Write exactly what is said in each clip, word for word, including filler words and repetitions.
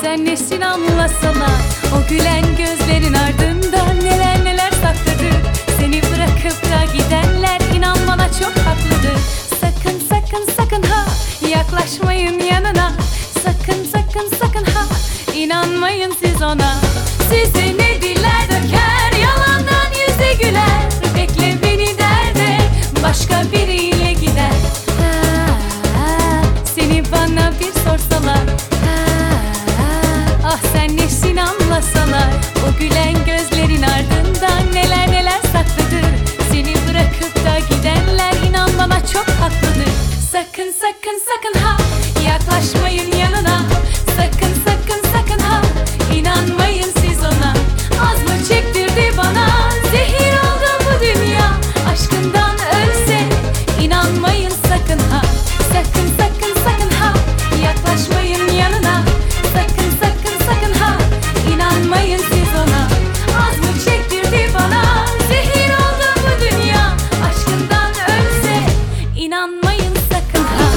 sen nesin anlasalar, o gülen gözlerin ardında neler neler sakladı. Seni bırakıp da gidenler inan bana çok haklıdır. Sakın sakın sakın ha yaklaşmayın yanına. Sakın sakın sakın ha inanmayın siz ona. Size ne diller döker, yalandan yüze güler. Bekle beni der de başka biriyle gider. Ha, ha, seni bana bir sorsalar, ha, ha, ah sen nesin anlasalar, o gülen gözlerin ardından neler neler saklıdır. Seni bırakıp da gidenler inan bana çok haklıdır. Sakın sakın sakın ha yaklaşmayın yanına. Sakın sakın sakın ha inanmayın siz ona. Az mı çektirdi bana, zehir oldu bu dünya. Aşkından ölse inanmayın sakın ha. Sakın sakın sakın ha yaklaşmayın yanına. Sakın sakın sakın ha inanmayın siz ona. Az mı çektirdi bana, zehir oldu bu dünya. Aşkından ölse inanmayın sakın ha.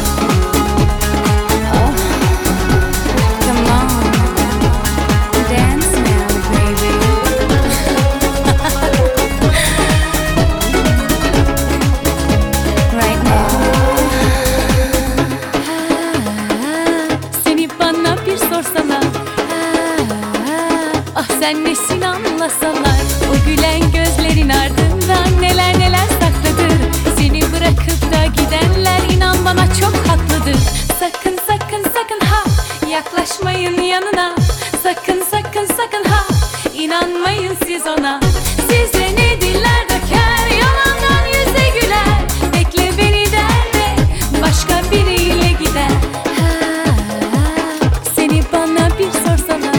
Sen nesin anlasalar, o gülen gözlerin ardından neler neler saklıdır. Seni bırakıp da gidenler inan bana çok haklıdır. Sakın sakın sakın ha yaklaşmayın yanına. Sakın sakın sakın ha inanmayın siz ona. Size ne diller döker, yalandan yüze güler. Bekle beni der de başka biriyle gider. Ha, seni bana bir sorsalar,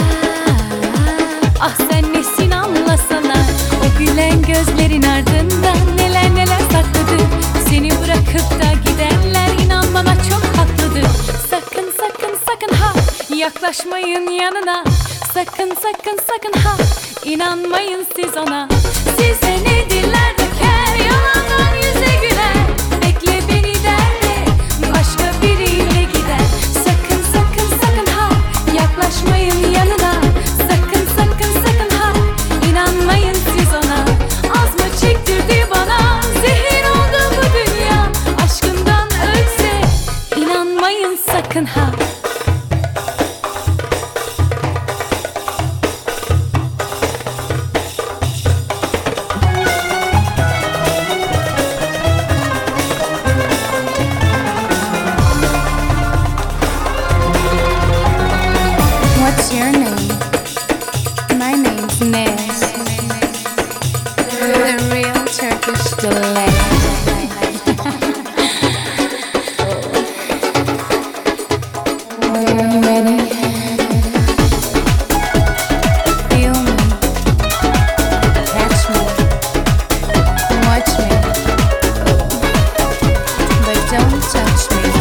ah sen nesin anlasalar, o gülen gözlerin ardından neler neler saklıdır. Seni bırakıp da gidenler inan bana çok haklıdır. Sakın sakın sakın ha yaklaşmayın yanına. Sakın sakın sakın ha inanmayın siz ona. Size ne diller döker, yalandan yüze güler. Bekle beni der de başka biriyle gider. Sakın sakın sakın ha yaklaşmayın yanına. Sakın sakın sakın ha inanmayın siz ona. Az mı çektirdi bana, zehir oldu bu dünya. Aşkından ölse inanmayın sakın ha. What's your name? My name's Nez, the real Turkish delight. Are you ready? Feel me, catch me, watch me, but don't touch me.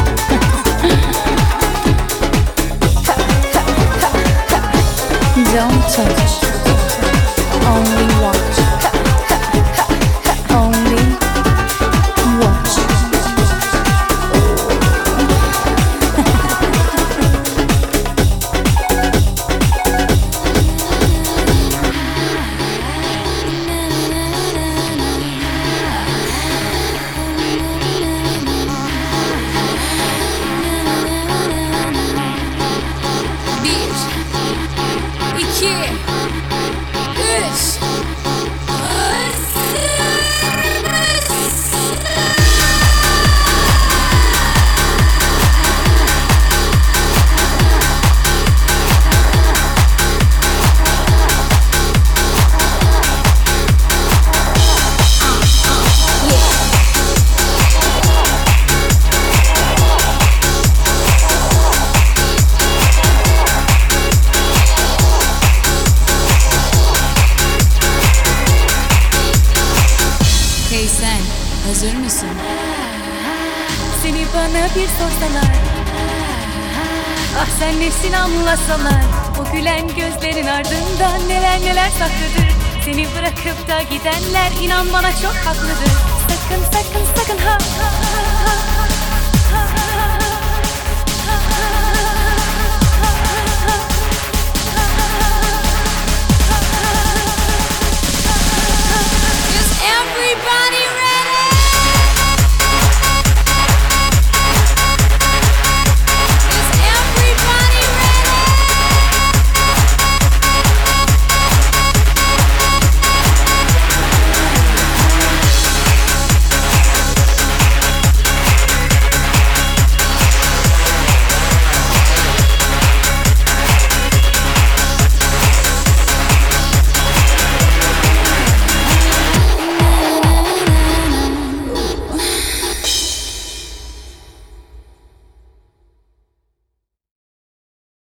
Don't touch, only watch, only watch. Bir, iki, üç. Hey sen, hazır mısın? Seni bana bir sorsalar, ah sen nesin anlasalar, o gülen gözlerin ardından neler neler saklıdır. Seni bırakıp da gidenler inan bana çok haklıdır.